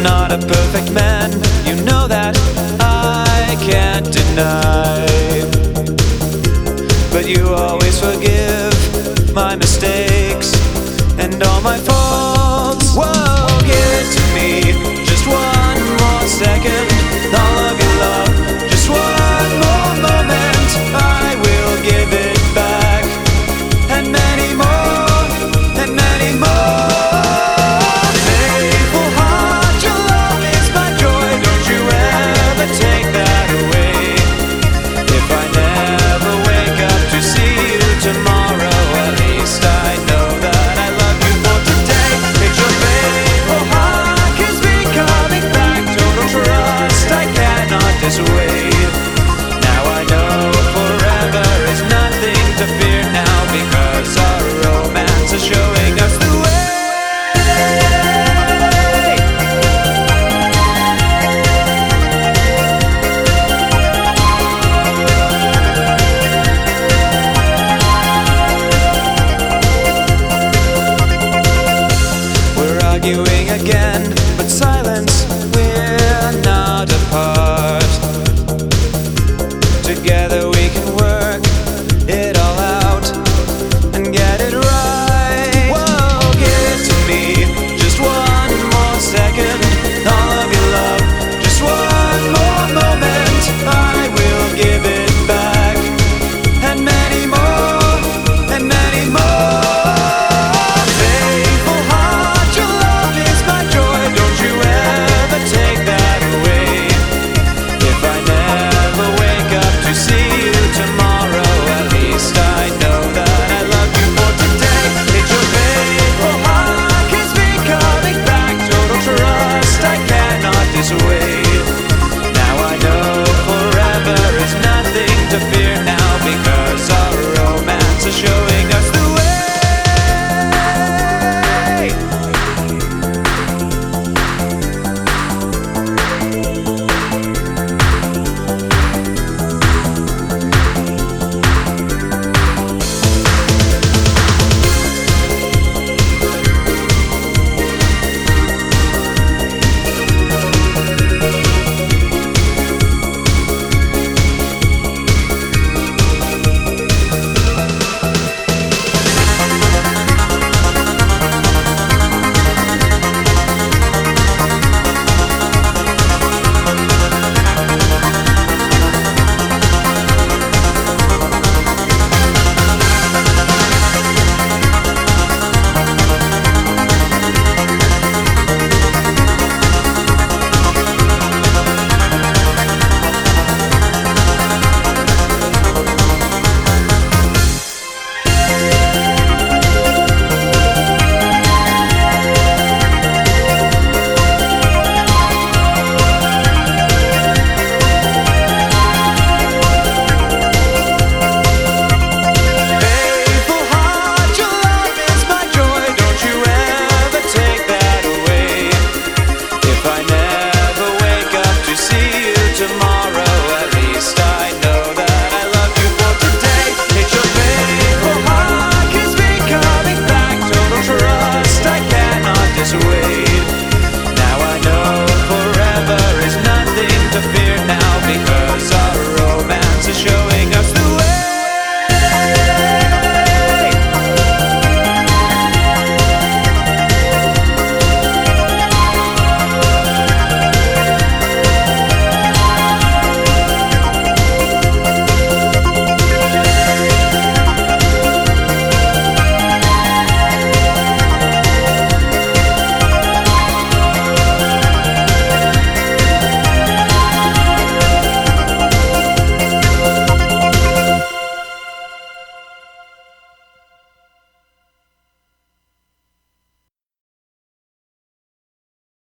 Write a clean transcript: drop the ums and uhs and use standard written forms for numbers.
not a perfect man, you know that I can't deny. But you always forgive my mistakes and all my faults. Whoa, give it to me, just one more second. All of your love, just one more moment. I will give it back, and many more, and many more. Faithful heart, your love is my joy. Don't you ever take that away. If I never wake up to see you tomorrow, at least I know that I love you for today. It's your faithful heart keeps me coming back. Total trust I cannot dissuade. Now I know forever is nothing to fear now, because our romance is showing us the way. We're arguing again, but silence, we're not apart.